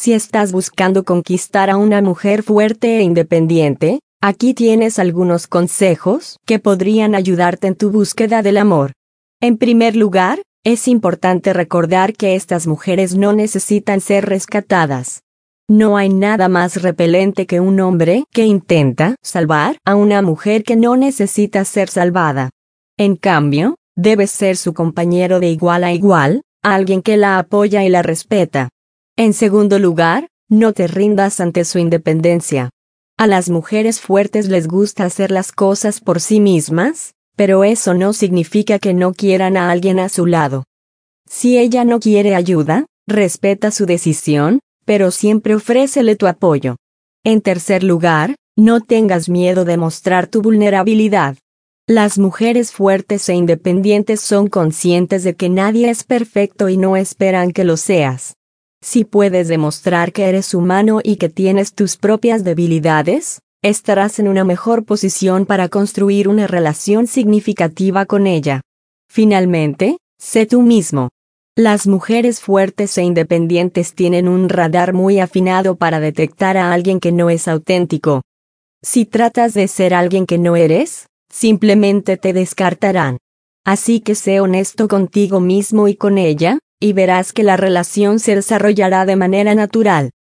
Si estás buscando conquistar a una mujer fuerte e independiente, aquí tienes algunos consejos que podrían ayudarte en tu búsqueda del amor. En primer lugar, es importante recordar que estas mujeres no necesitan ser rescatadas. No hay nada más repelente que un hombre que intenta salvar a una mujer que no necesita ser salvada. En cambio, debes ser su compañero de igual a igual, alguien que la apoya y la respeta. En segundo lugar, no te rindas ante su independencia. A las mujeres fuertes les gusta hacer las cosas por sí mismas, pero eso no significa que no quieran a alguien a su lado. Si ella no quiere ayuda, respeta su decisión, pero siempre ofrécele tu apoyo. En tercer lugar, no tengas miedo de mostrar tu vulnerabilidad. Las mujeres fuertes e independientes son conscientes de que nadie es perfecto y no esperan que lo seas. Si puedes demostrar que eres humano y que tienes tus propias debilidades, estarás en una mejor posición para construir una relación significativa con ella. Finalmente, sé tú mismo. Las mujeres fuertes e independientes tienen un radar muy afinado para detectar a alguien que no es auténtico. Si tratas de ser alguien que no eres, simplemente te descartarán. Así que sé honesto contigo mismo y con ella, y verás que la relación se desarrollará de manera natural.